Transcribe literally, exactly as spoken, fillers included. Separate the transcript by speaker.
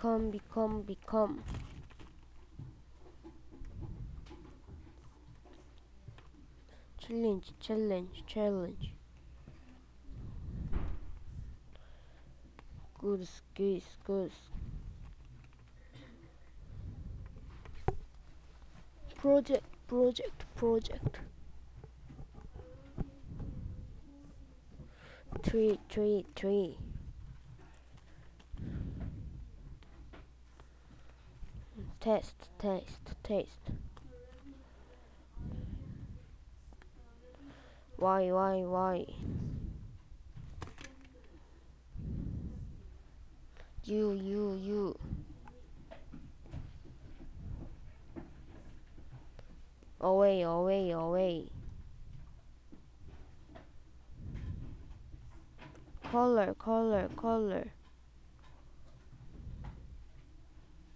Speaker 1: become, become, become. Challenge, challenge, challenge. Goose, goose, goose. Project, project, project. Three, three, three. Test, test, test. Why, why, why? You, you, you. Away, away, away. Color, color, color.